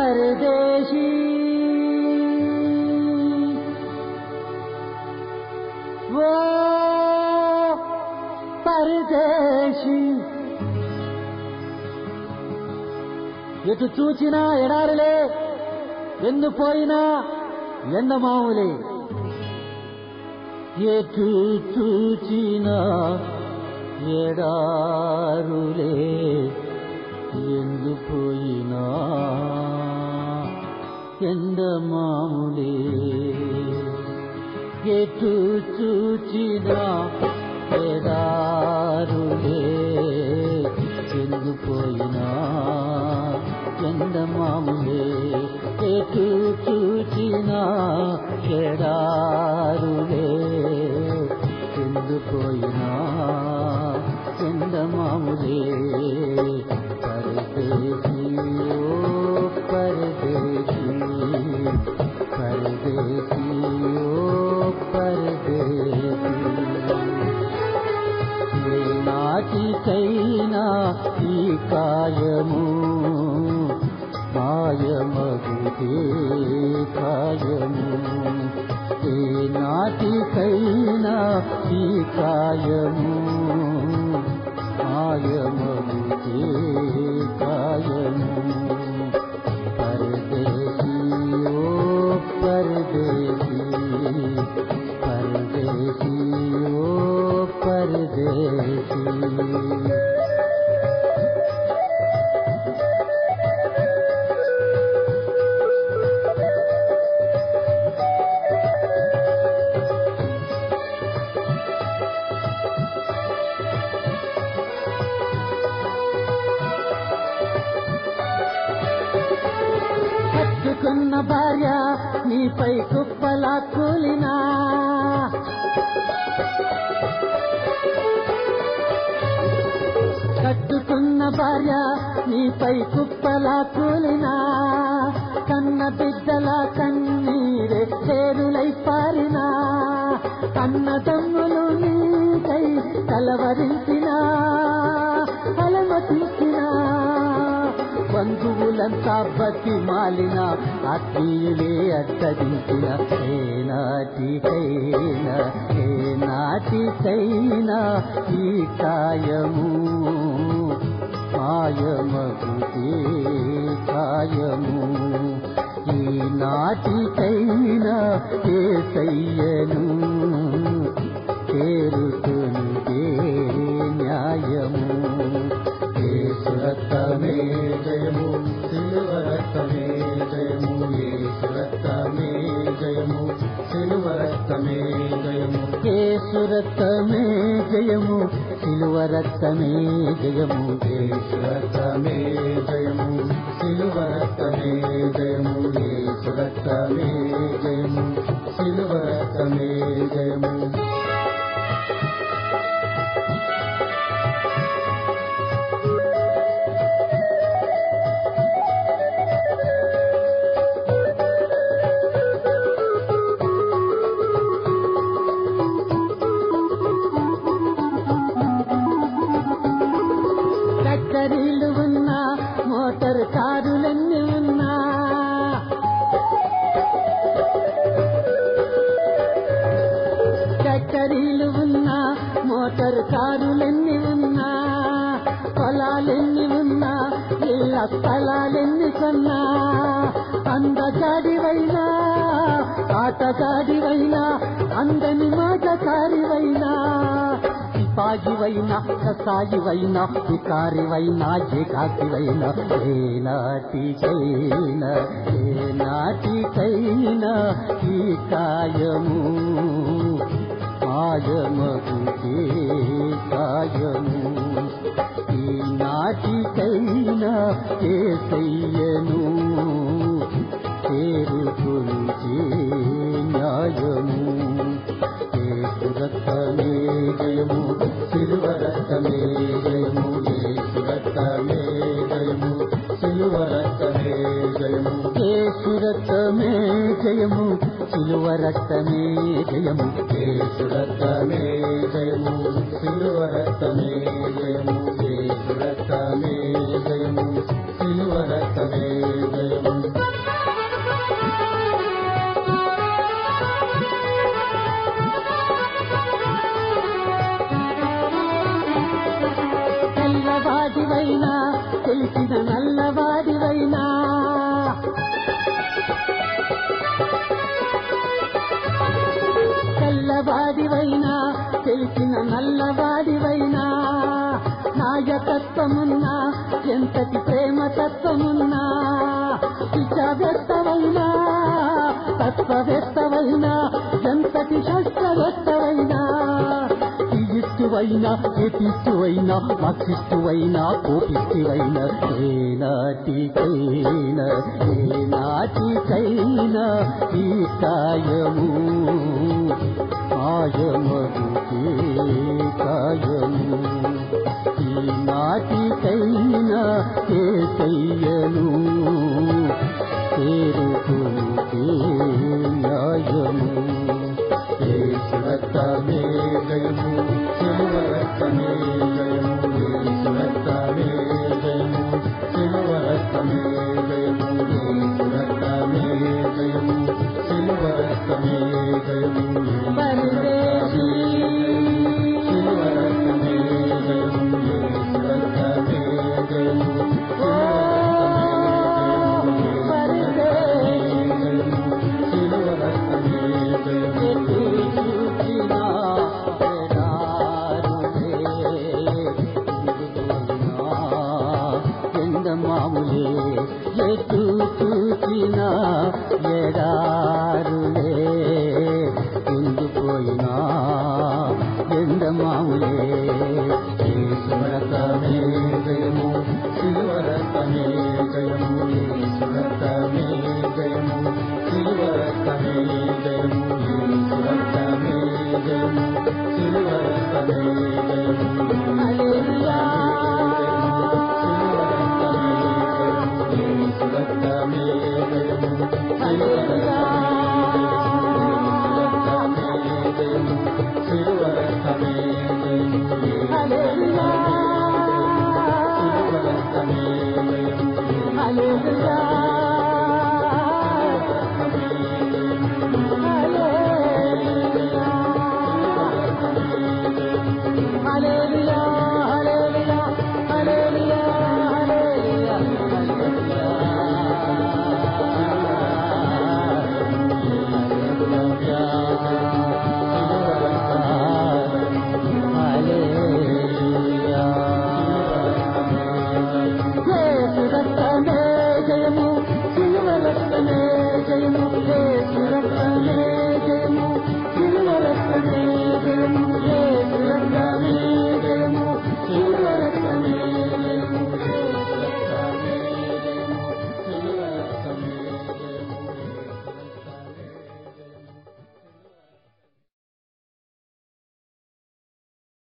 परदेशी वो परदेशी ఎటు చూచినా ఎడారులే ఎన్ను పోయినా ఎండమావులే ఎటు చూచినా ఎడారులే ఎందు పోయినా ఎండమాములే ఎటు చూచినా ఎడారులే ఎందు పోయినా ఎండమాములే ఎటు చూచినా ఎడారులే ఎందు పోయినా ఎండమాములే परदेसी ओ परदेसी परदेसी ओ परदेसी నాటికైనా ఈ కాయము మాయమగుదే కాయము ఏ నాటికైనా ఈ కాయము మాయమగుదే కాయము परदेसी ओ परदेसी परदेसी ओ परदेसी కట్టుకున్న భార్య నీపై కుప్పలా కూలినా కట్టుకున్న భార్య నీపై కుప్పలా కూలినా కన్న బిడ్డల కన్నీరే చేరులై పారినా అన్నదమ్ములు నీకై కలవరించినా అలమటించినా బంధువులంతా బతి మాలిన ఆత్మీయులే అడ్డదించిన ఏ నాటికైనా ఈ కాయము మాయమగుదే కాయము ఈ నాటికైనా యేసయ్యను చేరుకునిదే న్యాయము యేసు రక్తమే జయము సిలువ రక్తమే జయము యేసు రక్తమే జయము సిలువ రక్తమే జయము యేసు రక్తమే జయము సిలువ రక్తమే జయము యేసు రక్తమే జయము సిలువ రక్తమే జయము యేసు రక్తమే జయము సిలువ రక్తమే జయము ట్రాక్టరీలు ఉన్నా మోటార్ కారులన్నీ ఉన్నా ట్రాక్టరీలు ఉన్నా మోటార్ కారులన్నీ ఉన్నా పొలాలెన్ని ఉన్నా ఇళ్ళ స్థలాలెన్ని కొన్నా అందగాడివైనా ఆటగాడివైనా అందని మాటకారివైనా సిపాయివైనా కసాయివైనా వికారివైనా ఏకాకివైనా ఏ నాటికైనా ఈ కాయము మాయమగుదే కాయము ఈ నాటికైనా యేసయ్యను చేరుకునిదే న్యాయము యేసు రక్తమే జయము సిలువ రక్తమే జయము యేసు రక్తమే జయము సిలువ రక్తమే జయము యేసు రక్తమే జయము సిలువ రక్తమే జయము యేసు రక్తమే జయము సిలువ రక్తమే జయము యేసు రక్తమే జయము సిలువ రక్తమే జయము తెలిసిన నల్లవాడివైనా తెల్లవాడివైనా తెలిసిన నల్లవాడివైనా నాయకత్వమున్నా ఎంతటి ప్రేమతత్వమున్నా విచారవేత్తవైనా తత్వవేత్తవైనా ఎంతటి శాస్త్రవేత్తవైనా ఈజిప్టువైనా ఏపిస్తువైనా మార్క్సిస్టువైనా కోపిస్తువైనా ఏనాటికైనా ఈ కాయము కాయమగుతే కాయము